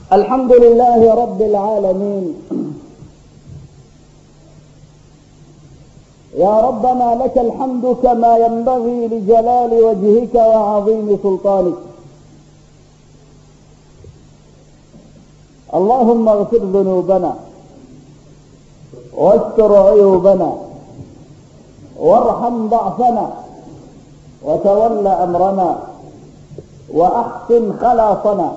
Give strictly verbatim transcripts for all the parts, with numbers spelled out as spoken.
الحمد لله رب العالمين. يا ربنا لك الحمد كما ينبغي لجلال وجهك وعظيم سلطانك. اللهم اغفر ذنوبنا واستر عيوبنا وارحم ضعفنا وتول أمرنا وأحسن خلاصنا.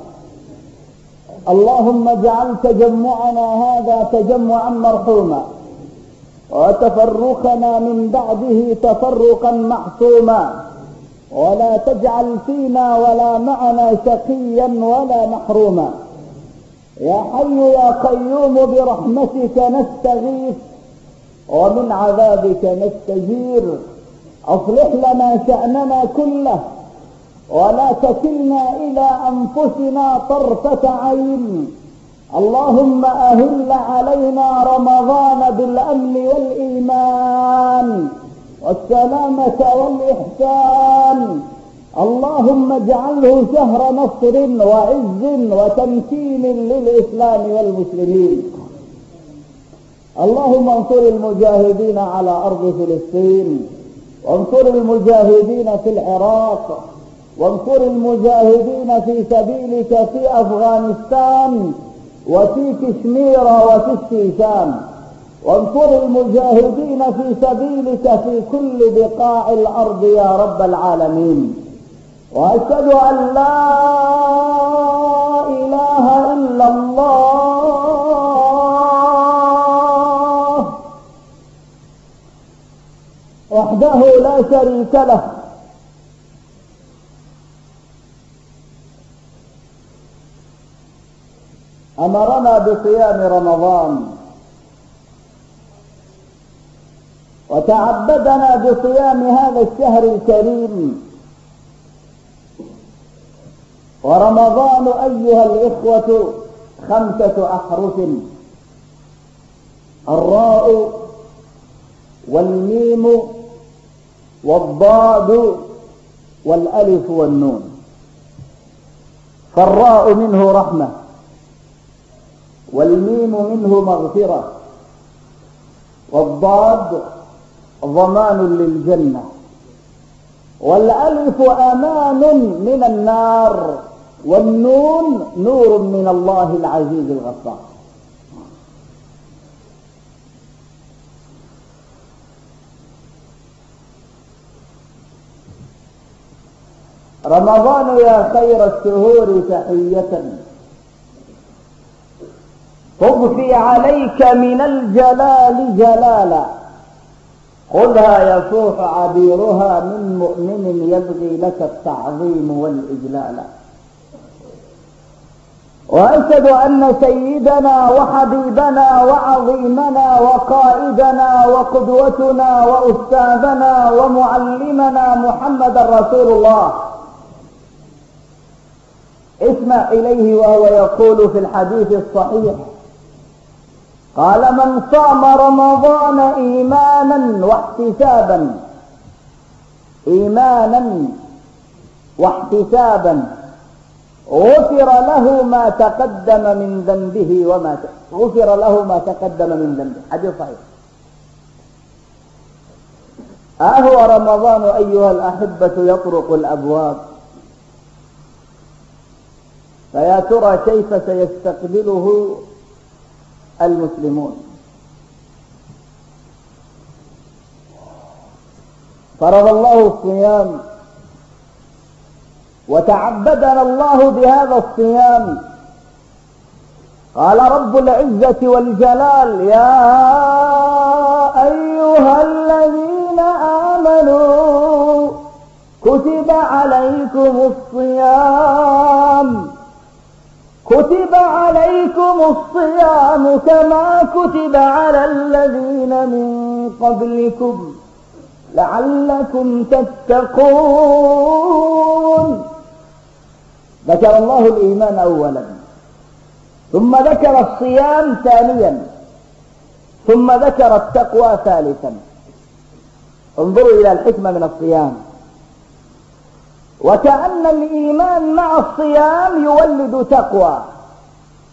اللهم اجعل تجمعنا هذا تجمعا مرحوما وتفرقنا من بعده تفرقا معصوما، ولا تجعل فينا ولا معنا شقيا ولا محروما. يا حي يا قيوم برحمتك نستغيث ومن عذابك نستجير. اصلح لنا شأننا كله ولا تكلنا الى انفسنا طرفة عين. اللهم اهل علينا رمضان بالامن والايمان والسلامة والاحسان. اللهم اجعله شهر نصر وعز وتمكين للاسلام والمسلمين. اللهم انصر المجاهدين على ارض فلسطين، وانصر المجاهدين في العراق، وانصر المجاهدين في سبيلك في افغانستان وفي كشمير وفي الشيشان، وانصر المجاهدين في سبيلك في كل بقاع الارض يا رب العالمين. واشهد ان لا اله الا الله وحده لا شريك له، امرنا بصيام رمضان وتعبدنا بصيام هذا الشهر الكريم. ورمضان ايها الاخوة خمسة احرف: الراء والميم والضاد والالف والنون. فالراء منه رحمة، والميم منه مغفرة، والضاد ضمان للجنة، والألف أمان من النار، والنون نور من الله العزيز الغفار. رمضان يا خير الشهور تحية تضفي عليك من الجلال جلالا، خذها يفوح عبيرها من مؤمن يبغي لك التعظيم والإجلال. وأشهد أن سيدنا وحبيبنا وعظيمنا وقائدنا وقدوتنا وأستاذنا ومعلمنا محمد رسول الله اسمع إليه وهو يقول في الحديث الصحيح: قال: من صام رمضان إيمانا واحتسابا إيمانا واحتسابا غفر له ما تقدم من ذنبه وما غفر له ما تقدم من ذنبه. حديث صحيح. أهو رمضان أيها الأحبة يطرق الأبواب، فيا ترى كيف سيستقبله المسلمون؟ فرض الله الصيام وتعبدنا الله بهذا الصيام. قال رب العزة والجلال: يا أيها الذين آمنوا كتب عليكم الصيام كتب عليكم الصيام كما كتب على الذين من قبلكم لعلكم تتقون. ذكر الله الإيمان أولا، ثم ذكر الصيام ثانيا، ثم ذكر التقوى ثالثا. انظروا إلى الحكمة من الصيام. وكأن الإيمان مع الصيام يولد تقوى،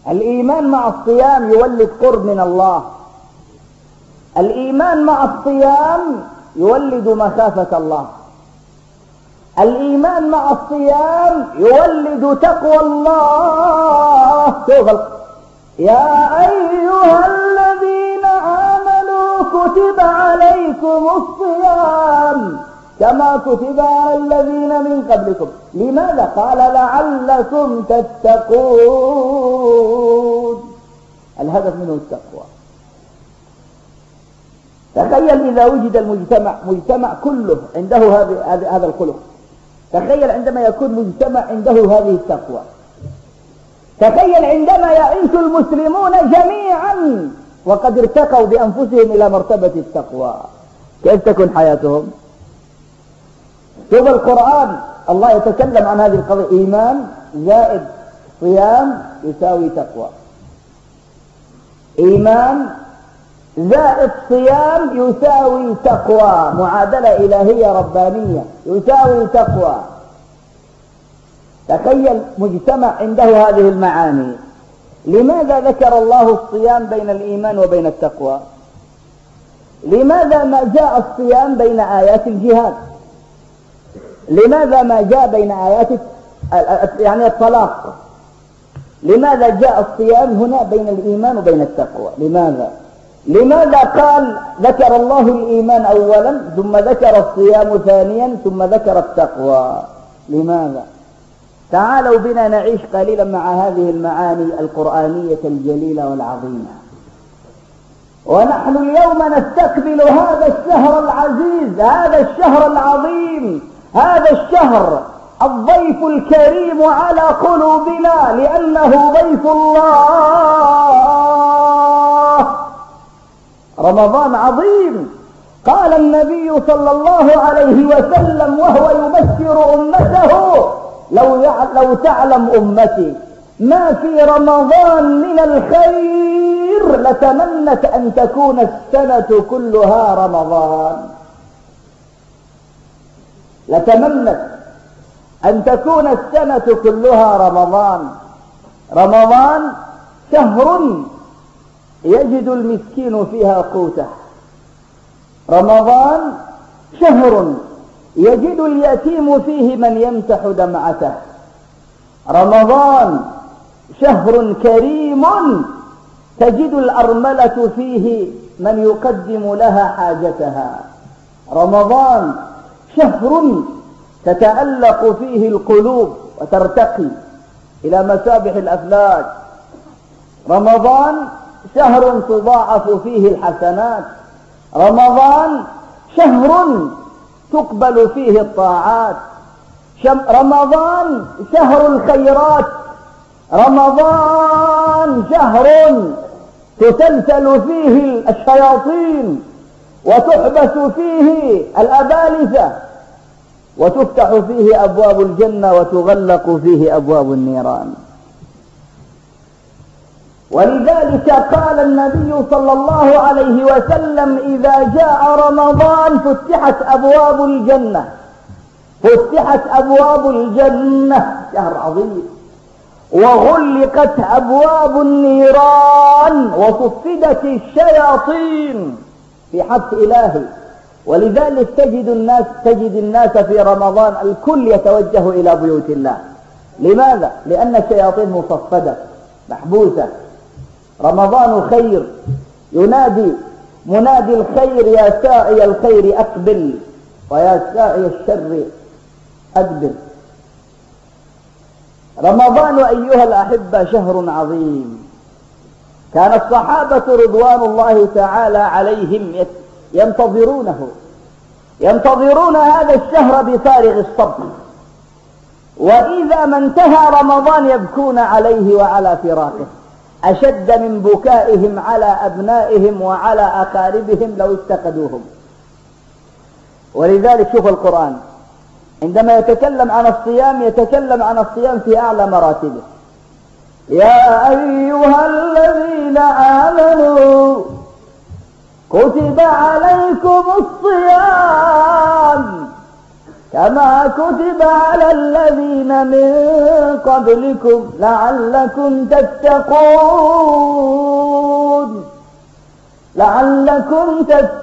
الإيمان مع الصيام يولد قرب من الله. الإيمان مع الصيام يولد مخافة الله. الإيمان مع الصيام يولد تقوى الله. شوف يا أيها الذين آمنوا كتب عليكم الصيام كما كتب على الذين من قبلكم. لماذا؟ قال لعلكم تتقون. الهدف منه التقوى. تخيل إذا وجد المجتمع مجتمع كله عنده هذا الخلق. تخيل عندما يكون مجتمع عنده هذه التقوى. تخيل عندما يعيش المسلمون جميعا وقد ارتقوا بأنفسهم إلى مرتبة التقوى، كيف تكون حياتهم؟ شوف القرآن الله يتكلم عن هذه القضية. إيمان زائد صيام يساوي تقوى. إيمان زائد صيام يساوي تقوى. معادلة إلهية ربانية يساوي تقوى. تخيل مجتمع عنده هذه المعاني. لماذا ذكر الله الصيام بين الإيمان وبين التقوى؟ لماذا ما جاء الصيام بين آيات الجهاد؟ لماذا ما جاء بين آيات يعني الطلاق؟ لماذا جاء الصيام هنا بين الإيمان وبين التقوى؟ لماذا؟ لماذا قال ذكر الله الإيمان أولا ثم ذكر الصيام ثانيا ثم ذكر التقوى؟ لماذا؟ تعالوا بنا نعيش قليلا مع هذه المعاني القرآنية الجليلة والعظيمة. ونحن اليوم نستقبل هذا الشهر العزيز، هذا الشهر العظيم، هذا الشهر الضيف الكريم على قلوبنا لأنه ضيف الله. رمضان عظيم. قال النبي صلى الله عليه وسلم وهو يبشر أمته لو, لو تعلم أمتي ما في رمضان من الخير لتمنت أن تكون السنة كلها رمضان. لتمنت أن تكون السنة كلها رمضان. رمضان شهر يجد المسكين فيها قوته. رمضان شهر يجد اليتيم فيه من يمسح دمعته. رمضان شهر كريم تجد الأرملة فيه من يقدم لها حاجتها. رمضان شهر تتألق فيه القلوب وترتقي إلى مسابح الأفلاك. رمضان شهر تضاعف فيه الحسنات. رمضان شهر تقبل فيه الطاعات. رمضان شهر الخيرات. رمضان شهر تسلسل فيه الشياطين وتحبس فيه الأبالسة وتفتح فيه أبواب الجنة وتغلق فيه أبواب النيران. ولذلك قال النبي صلى الله عليه وسلم إذا جاء رمضان فتحت أبواب الجنة. فتحت أبواب الجنة شهر عظيم. وغلقت أبواب النيران وصفدت الشياطين في حبس إلهي. ولذلك تجد الناس تجد الناس في رمضان الكل يتوجه إلى بيوت الله. لماذا؟ لأن الشياطين مصفدة محبوسة. رمضان خير. ينادي منادي الخير يا ساعي الخير أقبل ويا ساعي الشر أدبر. رمضان أيها الأحبة شهر عظيم. كان الصحابة رضوان الله تعالى عليهم ينتظرونه ينتظرون هذا الشهر بفارغ الصبر. وإذا ما انتهى رمضان يبكون عليه وعلى فراقه أشد من بكائهم على أبنائهم وعلى أقاربهم لو افتقدوهم. ولذلك شوف القرآن عندما يتكلم عن الصيام يتكلم عن الصيام في أعلى مراتبه. يا أيها الذين آمنوا كتب عليكم الصيام كما كتب على الذين من قبلكم لعلكم تتقون لعلكم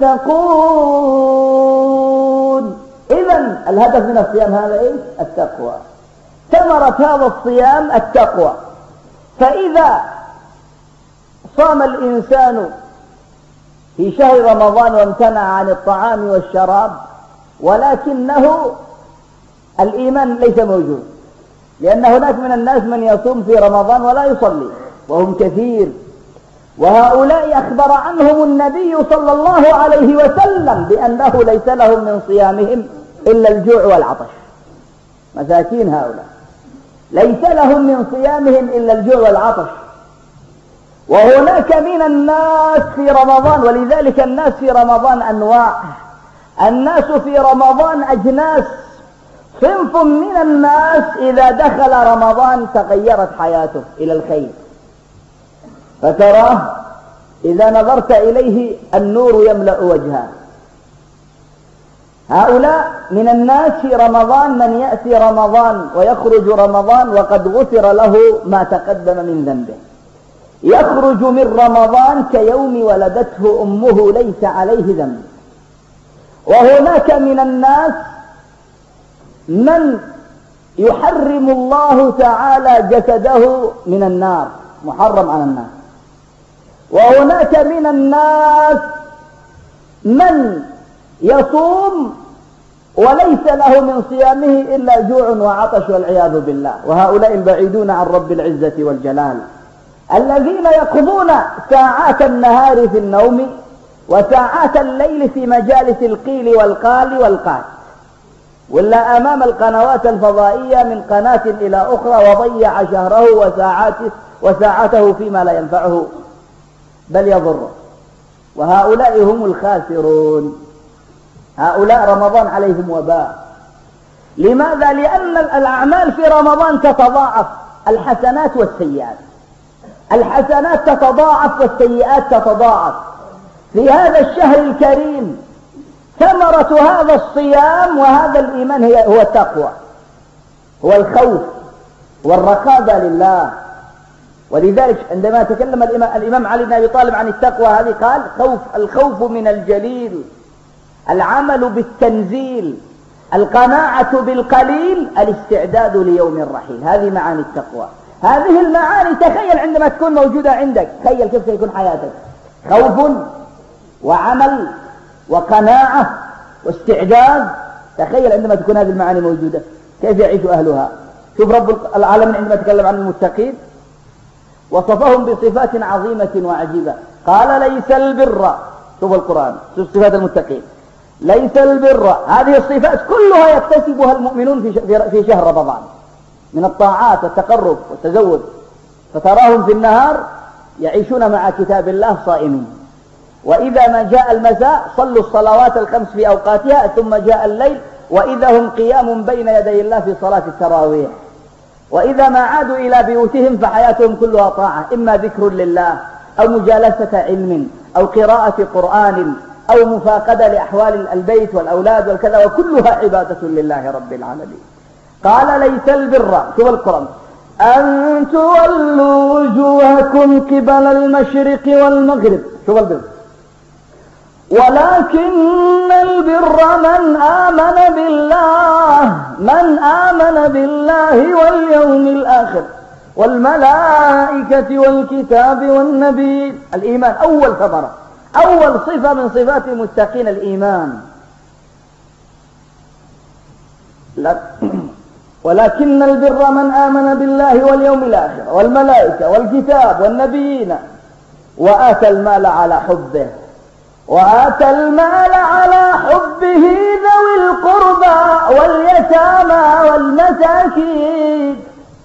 تتقون. إذن الهدف من الصيام هذا إيه؟ التقوى. ثمرة هذا الصيام التقوى. فإذا صام الإنسان في شهر رمضان وامتنع عن الطعام والشراب ولكنه الإيمان ليس موجود، لأن هناك من الناس من يصوم في رمضان ولا يصلي وهم كثير، وهؤلاء أخبر عنهم النبي صلى الله عليه وسلم بأنه ليس لهم من صيامهم إلا الجوع والعطش. مساكين هؤلاء ليس لهم من صيامهم إلا الجوع والعطش. وهناك من الناس في رمضان، ولذلك الناس في رمضان أنواع، الناس في رمضان أجناس. صنف من الناس إذا دخل رمضان تغيرت حياته إلى الخير، فتراه إذا نظرت إليه النور يملأ وجهه. هؤلاء من الناس في رمضان من يأتي رمضان ويخرج رمضان وقد غفر له ما تقدم من ذنبه، يخرج من رمضان كيوم ولدته أمه ليس عليه ذنب. وهناك من الناس من يحرم الله تعالى جسده من النار، محرم على الناس. وهناك من الناس من يصوم وليس له من صيامه إلا جوع وعطش والعياذ بالله. وهؤلاء البعيدون عن رب العزة والجلال الذين يقضون ساعات النهار في النوم وساعات الليل في مجالس القيل والقال والقال، ولا أمام القنوات الفضائية من قناة إلى أخرى، وضيع شهره وساعاته, وساعته فيما لا ينفعه بل يضره. وهؤلاء هم الخاسرون. هؤلاء رمضان عليهم وباء. لماذا؟ لأن الأعمال في رمضان تتضاعف، الحسنات والسيئات. الحسنات تتضاعف والسيئات تتضاعف. في هذا الشهر الكريم ثمرة هذا الصيام وهذا الإيمان هي هو التقوى، هو الخوف والرقابة لله. ولذلك عندما تكلم الإمام علي بن أبي طالب عن التقوى هذه قال: خوف الخوف من الجليل، العمل بالتنزيل، القناعة بالقليل، الاستعداد ليوم الرحيل. هذه معاني التقوى. هذه المعاني تخيل عندما تكون موجودة عندك، تخيل كيف سيكون حياتك: خوف وعمل وقناعة واستعداد. تخيل عندما تكون هذه المعاني موجودة كيف يعيش أهلها. شوف رب العالمين عندما تكلم عن المتقين وصفهم بصفات عظيمة وعجيبة. قال: ليس البر، شوف القرآن، شوف صفات المتقين: ليس البر. هذه الصفات كلها يكتسبها المؤمنون في شهر رمضان من الطاعات والتقرب والتزود. فتراهم في النهار يعيشون مع كتاب الله صائمين، وإذا ما جاء المساء صلوا الصلوات الخمس في أوقاتها، ثم جاء الليل وإذا هم قيام بين يدي الله في صلاة التراويح. وإذا ما عادوا إلى بيوتهم فحياتهم كلها طاعة، إما ذكر لله أو مجالسة علم أو قراءة قرآن أو مفاقدة لأحوال البيت والأولاد والكذا، وكلها عبادة لله رب العالمين. قال: ليس البر، شوف القرآن: أن تولوا وجوهكم قبل المشرق والمغرب، شوف البر، ولكن البر من آمن بالله من آمن بالله واليوم الآخر والملائكة والكتاب والنبي. الإيمان أول ثمرة، أول صفة من صفات المتقين الإيمان. ولكن البر من آمن بالله واليوم الآخر والملائكة والكتاب والنبيين وآتى المال على حبه وآتى المال على حبه ذوي القربى واليتامى والمساكين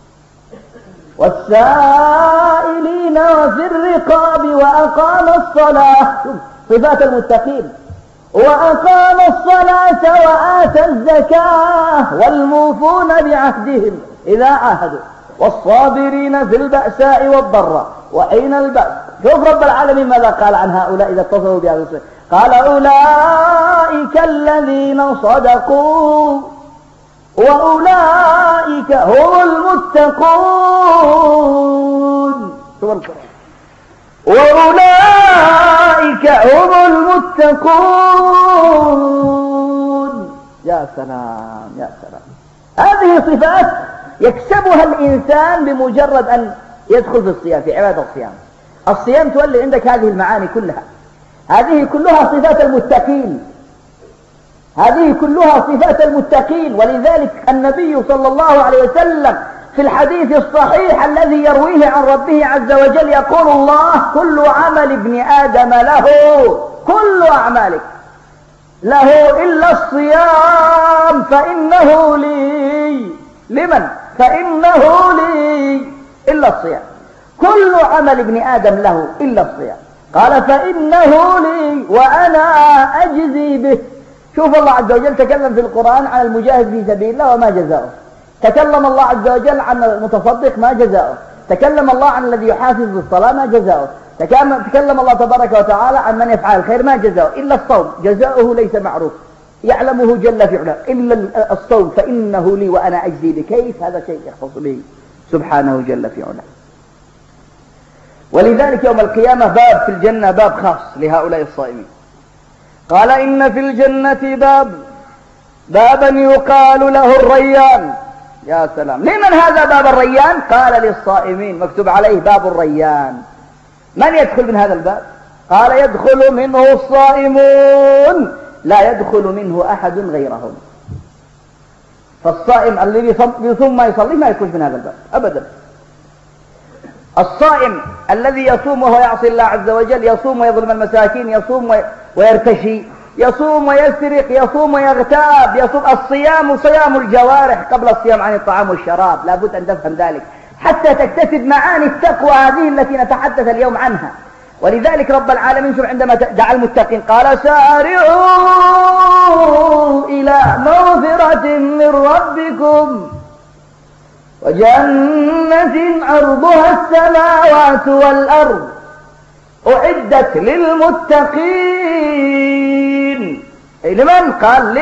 والسائلين وفي الرقاب وأقام الصلاة. صفات المتقين: وأقام الصلاة وآتى الزكاة والموفون بعهدهم إذا عاهدوا والصابرين في البأساء والضراء وحين البأس. شوف رب العالمين ماذا قال عن هؤلاء إذا اتصلوا بهذا الصفة. قال: أولئك الذين صدقوا وأولئك هم المتقون. سورة القرآن. وأولئك هم المتقون. يا سلام يا سلام. هذه صفات يكسبها الإنسان بمجرد أن يدخل في الصيام، في عبادة الصيام. الصيام تولي عندك هذه المعاني كلها، هذه كلها صفات المتقين، هذه كلها صفات المتقين. ولذلك النبي صلى الله عليه وسلم في الحديث الصحيح الذي يرويه عن ربه عز وجل يقول الله: كل عمل ابن آدم له، كل أعمالك له إلا الصيام فإنه لي. لمن؟ فإنه لي. إلا الصيام. كل عمل ابن آدم له إلا الصيام. قال: فإنه لي وأنا أجزي به. شوف الله عز وجل تكلم في القرآن عن المجاهد في سبيل الله وما جزاؤه، تكلم الله عز وجل عن المتصدق ما جزاؤه، تكلم الله عن الذي يحافظ بالصلاة ما جزاؤه، تكلم الله تبارك وتعالى عن من يفعل الخير ما جزاؤه. إلا الصوم جزاؤه ليس معروف يعلمه جل في علاه. إلا الصوم فإنه لي وأنا أجزي به. كيف؟ هذا شيء يختص به سبحانه جل في علاه. ولذلك يوم القيامة باب في الجنة، باب خاص لهؤلاء الصائمين. قال: إن في الجنة باب بابا يقال له الريان. يا سلام. لمن هذا باب الريان؟ قال: للصائمين. مكتوب عليه باب الريان. من يدخل من هذا الباب؟ قال: يدخل منه الصائمون لا يدخل منه أحد غيرهم. فالصائم الذي يصوم ما يصلي ما يدخل من هذا الباب أبدا. الصائم الذي يصوم وهو يعصي الله عز وجل، يصوم ويظلم المساكين، يصوم ويرتشي، يصوم ويسرق، يصوم ويغتاب، يصوم. الصيام صيام الجوارح قبل الصيام عن الطعام والشراب. لا بد أن تفهم ذلك حتى تكتسب معاني التقوى هذه التي نتحدث اليوم عنها. ولذلك رب العالمين عندما دعا المتقين قال: سارعوا إلى مغفرة من ربكم وجنة عرضها السماوات والأرض أعدت للمتقين. لمن؟ قال: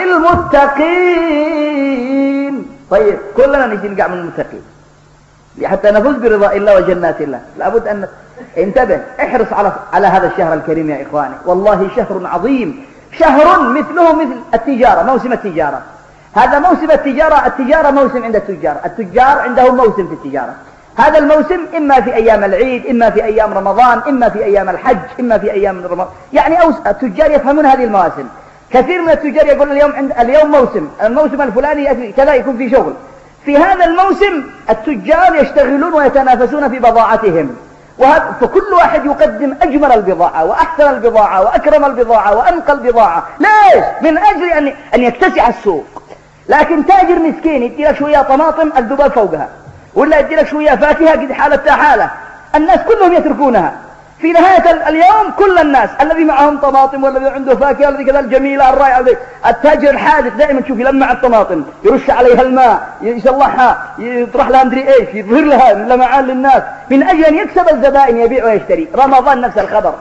للمتقين. طيب كلنا نجي نقع من المتقين حتى نفوز برضاء الله وجنات الله. لابد أن انتبه، احرص على على هذا الشهر الكريم يا إخواني. والله شهر عظيم، شهر مثله مثل التجارة، موسم التجارة. هذا موسم التجارة. التجارة موسم عند التجار، التجار عندهم موسم في التجارة. هذا الموسم إما في أيام العيد، إما في أيام رمضان، إما في أيام الحج، إما في أيام رمضان. يعني أوس... التجار يفهمون هذه المواسم. كثير من التجار يقول اليوم عند اليوم موسم، الموسم الفلاني كذا يكون في شغل. في هذا الموسم التجار يشتغلون ويتنافسون في بضاعتهم، فكل واحد يقدم أجمل البضاعة وأحسن البضاعة وأكرم البضاعة وأنقى البضاعة. ليش؟ من أجل أن أن يتسع السوق. لكن تاجر مسكين يدي لك شوية طماطم الذباب فوقها، ولا يدي لك شوية فاكهة قد حالتها حالة، الناس كلهم يتركونها. في نهاية اليوم كل الناس الذي معهم طماطم والذي عنده فاكهة والذي كذا الجميلة الرائعة، التاجر الحاذق دائما تشوف يلمع الطماطم، يرش عليها الماء، يصلحها، يطرح لها مدري ايش، يظهر لها لمعان للناس من اجل ان يكسب الزبائن يبيع ويشتري. رمضان نفس الخبر.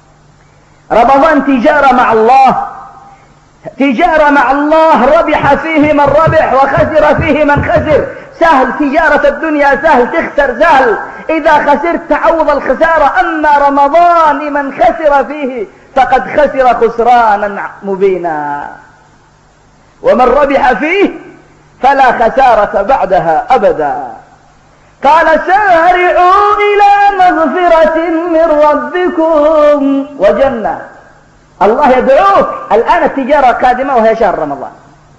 رمضان تجارة مع الله، تجارة مع الله، ربح فيه من ربح وخسر فيه من خسر. سهل تجارة الدنيا، سهل تخسر سهل، إذا خسرت تعوض الخسارة. أما رمضان لمن خسر فيه فقد خسر خسرانا مبينا، ومن ربح فيه فلا خسارة بعدها أبدا. قال: سارعوا إلى مغفرة من ربكم وجنة. الله يدعوك الآن، التجارة قادمة وهي شهر رمضان.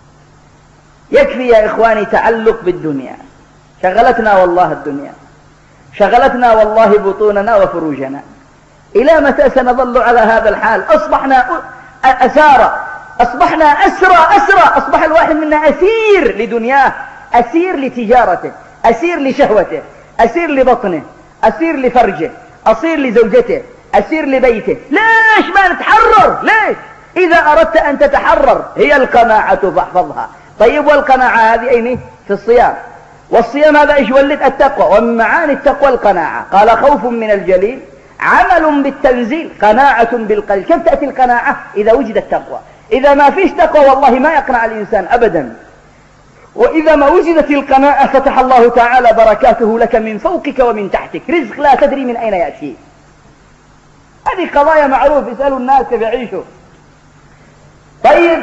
يكفي يا إخواني تعلق بالدنيا، شغلتنا والله الدنيا، شغلتنا والله بطوننا وفروجنا. إلى متى سنظل على هذا الحال؟ أصبحنا أسارى، أصبحنا أسرى أسرى، أصبح الواحد منا أسير لدنياه، أسير لتجارته، أسير لشهوته، أسير لبطنه، أسير لفرجه، أسير لزوجته، أسير لبيته. ليش ما نتحرر؟ ليش؟ إذا أردت أن تتحرر هي القناعة فاحفظها. طيب والقناعة هذه أين؟ في الصيام. والصيام هذا إيش يولد؟ التقوى. ومن معاني التقوى القناعة. قال: خوف من الجليل، عمل بالتنزيل، قناعة بالقليل. كيف تأتي القناعة؟ إذا وجد التقوى. إذا ما فيش تقوى والله ما يقنع الإنسان أبدا. وإذا ما وجدت القناعة فتح الله تعالى بركاته لك من فوقك ومن تحتك، رزق لا تدري من أين يأتي. هذه قضايا معروف، اسألوا الناس كيف يعيشوا. طيب،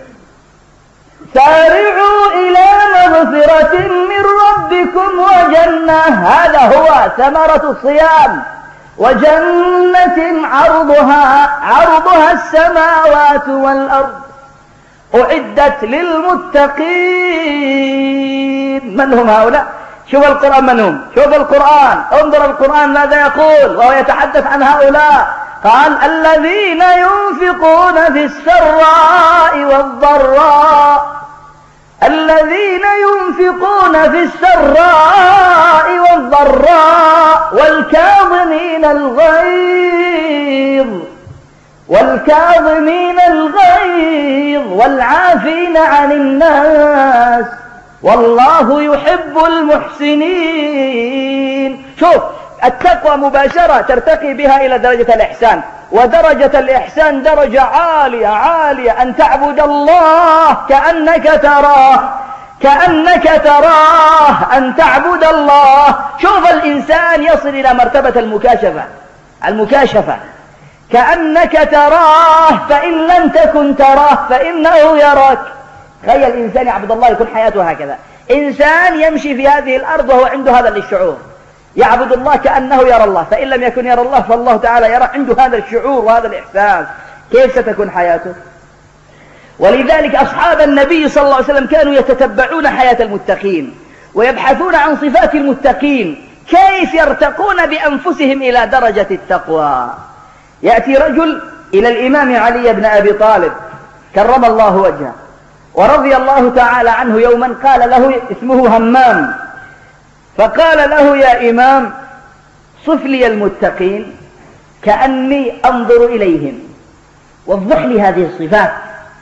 سارعوا إلى مغفرة من ربكم وجنة، هذا هو ثمرة الصيام، وجنة عرضها عرضها السماوات والأرض أعدت للمتقين. من هم هؤلاء؟ شوف القرآن من هم، شوف القرآن، انظر القرآن ماذا يقول وهو يتحدث عن هؤلاء. قال: الذين ينفقون في السراء والضراء، الذين ينفقون في السراء والضراء والكاظمين الغيظ والكاظمين الغيظ والعافين عن الناس والله يحب المحسنين. شوف، التقوى مباشرة ترتقي بها إلى درجة الإحسان، ودرجة الإحسان درجة عالية عالية، أن تعبد الله كأنك تراه، كأنك تراه، أن تعبد الله. شوف الإنسان يصل إلى مرتبة المكاشفة، المكاشفة كأنك تراه، فإن لم تكن تراه فإنه يراك. تخيل إنسان يعبد الله يكون حياته هكذا، إنسان يمشي في هذه الأرض وهو عنده هذا الشعور، يعبد الله كأنه يرى الله، فإن لم يكن يرى الله فالله تعالى يرى، عنده هذا الشعور وهذا الإحساس، كيف ستكون حياته؟ ولذلك أصحاب النبي صلى الله عليه وسلم كانوا يتتبعون حياة المتقين ويبحثون عن صفات المتقين، كيف يرتقون بأنفسهم إلى درجة التقوى. يأتي رجل إلى الإمام علي بن أبي طالب كرم الله وجهه ورضي الله تعالى عنه يوما، قال له، اسمه همام، فقال له: يا إمام، صف لي المتقين كأني أنظر إليهم، وضح لي هذه الصفات،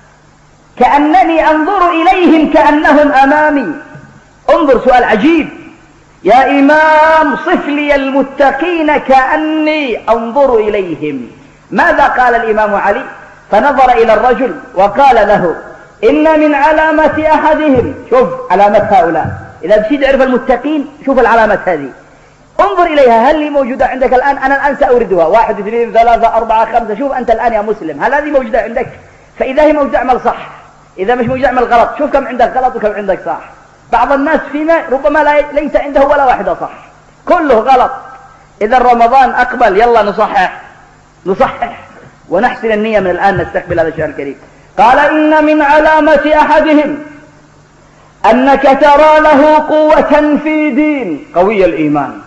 كأنني أنظر إليهم كأنهم أمامي. انظر، سؤال عجيب. يا إمام، صف لي المتقين كأني أنظر إليهم. ماذا قال الإمام علي؟ فنظر إلى الرجل وقال له: إن من علامة أحدهم، شوف علامة هؤلاء، إذا بتريد تعرف المتقين شوف العلامات هذه، انظر إليها، هل هي موجودة عندك الآن؟ أنا الآن سأوردها، واحد اثنين ثلاثة أربعة خمسة، شوف أنت الآن يا مسلم، هل هذه موجودة عندك؟ فإذا هي موجودة اعمل صح، إذا مش موجودة اعمل غلط. شوف كم عندك غلط وكم عندك صح. بعض الناس فينا ربما لا ليس عنده ولا واحدة صح، كله غلط. إذا رمضان أقبل، يلا نصحح نصحح ونحسن النية من الآن نستقبل هذا الشهر الكريم. قال: إن من علامة أحدهم أنك ترى له قوة في دين، قوي الإيمان،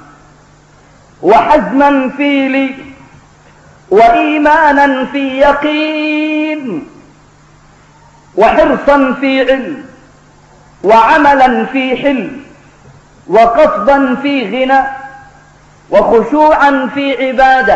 وحزما في لي، وإيمانا في يقين، وحرصا في علم، وعملا في حلم، وقصدا في غنى، وخشوعا في عبادة،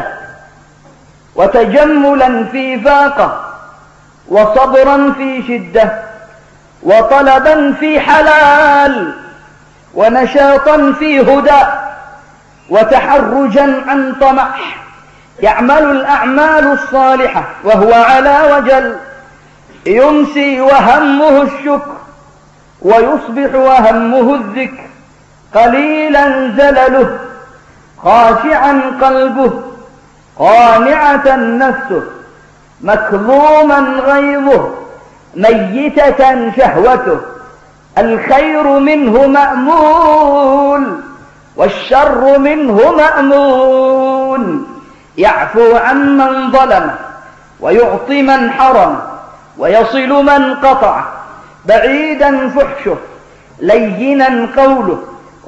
وتجملا في فاقة، وصبرا في شدة، وطلبا في حلال، ونشاطا في هدى، وتحرجا عن طمع، يعمل الأعمال الصالحة وهو على وجل، يمسي وهمه الشكر، ويصبح وهمه الذكر، قليلا زلله، خاشعا قلبه، قانعة نفسه، مكظوما غيظه، ميتة شهوته، الخير منه مأمول والشر منه مأمون، يعفو عمن ظلمه، ويعطي من حرمه، ويصل من قطعه، بعيدا فحشه، لينا قوله،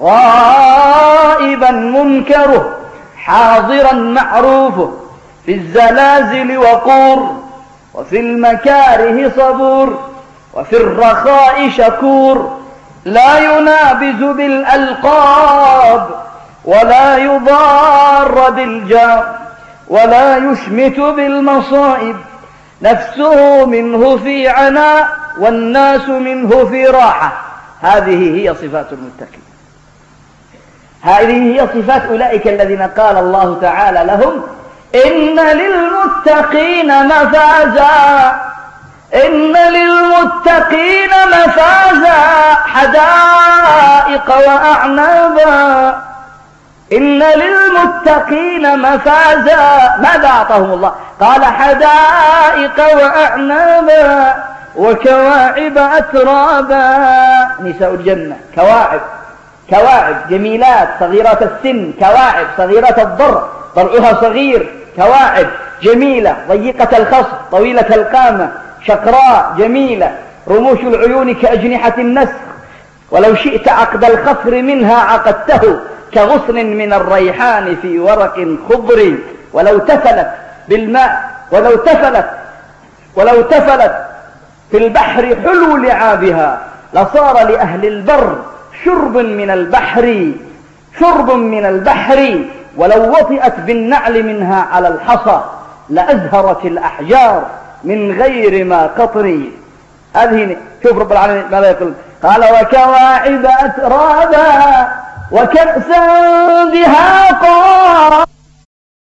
غائبا منكره، حاضرا معروفه، في الزلازل وقور، وفي المكاره صبور، وفي الرخاء شكور، لا ينابز بالألقاب، ولا يضار بالجار، ولا يشمت بالمصائب، نفسه منه في عناء، والناس منه في راحة. هذه هي صفات المتقين، هذه هي صفات أولئك الذين قال الله تعالى لهم: إن للمتقين مفازا. إن للمتقين مفازا حدائق وأعنابا. إن للمتقين مفازا، ماذا أعطاهم الله؟ قال حدائق وأعنابا وكواعب أترابا. نساء الجنة كواعب، كواعب جميلات صغيرات السن، كواعب صغيرات الضرع، ضرعها صغير، كواعب جميلة ضيقة الخصر طويلة القامة شقراء جميلة، رموش العيون كأجنحة النسر، ولو شئت عقد الخصر منها عقدته كغصن من الريحان في ورق خضر. ولو تفلت بالماء ولو تفلت ولو تفلت في البحر حلو لعابها لصار لأهل البر شرب من البحر شرب من البحر. ولو وطئت بالنعل منها على الحصى لأزهرت الأحجار من غير ما قطر. هذه شوف رب العالمين ماذا يقول؟ قال وكواعب أترابا وكأسا